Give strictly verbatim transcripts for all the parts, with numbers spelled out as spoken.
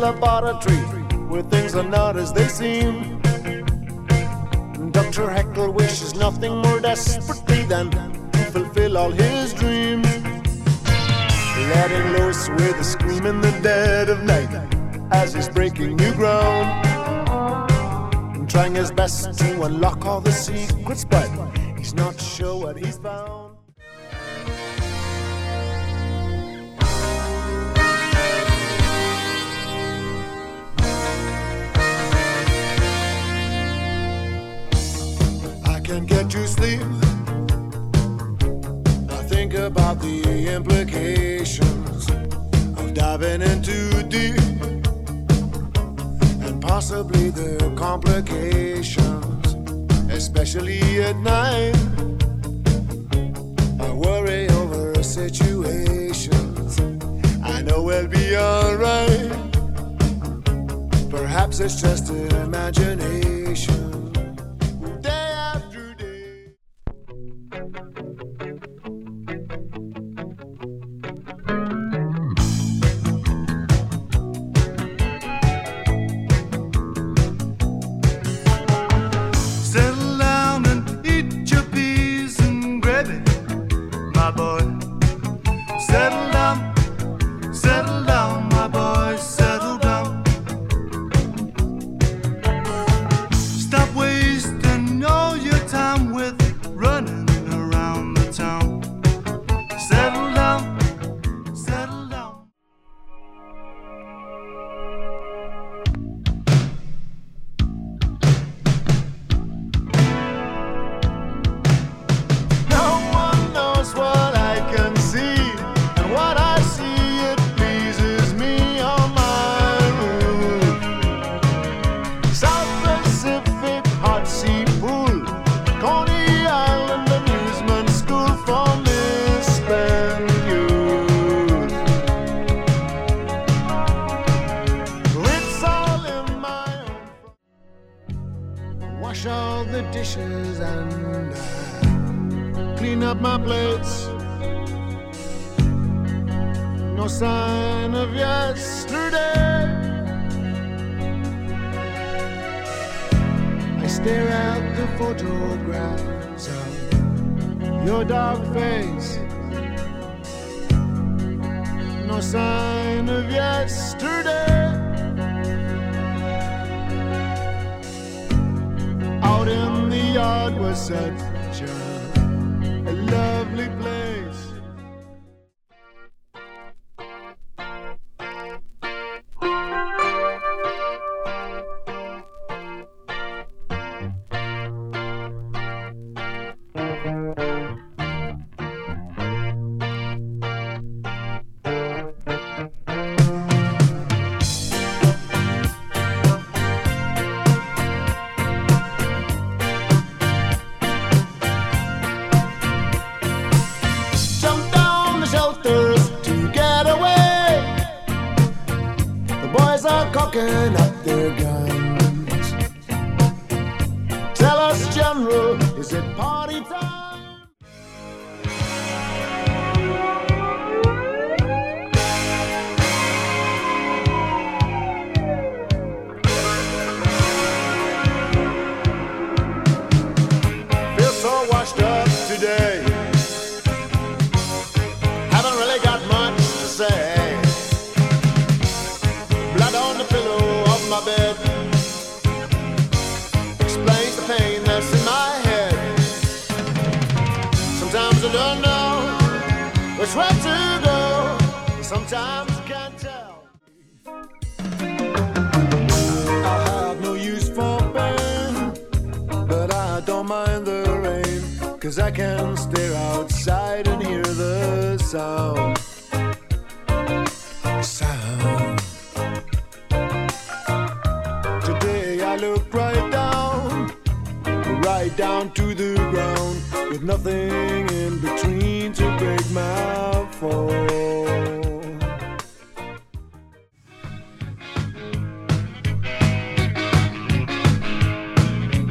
laboratory where things are not as they seem. Doctor Heckle wishes nothing more desperately than to fulfill all his dreams. Letting loose with a scream in the dead of night as he's breaking new ground, and trying his best to unlock all the secrets, but he's not sure what he's found. Can't get to sleep. I think about the implications of diving in too deep, and possibly the complications, especially at night. I worry over situations I know we'll be alright. Perhaps it's just imagination. Wash all the dishes and I clean up my plates. No sign of yesterday. I stare at the photographs of your dark face. No sign of yesterday. Out in the yard was such a, a lovely place. Cocking up their guns. Tell us, General, is it party time? Feel so washed up today. Haven't really got much to say. My bed explains the pain that's in my head. Sometimes I don't know which way to go. Sometimes I can't tell. I have no use for pain, but I don't mind the rain, 'cause I can stare outside and hear the sound. Sound. I look right down, right down to the ground, with nothing in between to break my fall.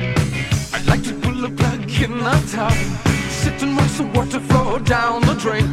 I'd like to pull a plug in the tub, sit and watch the water flow down the drain.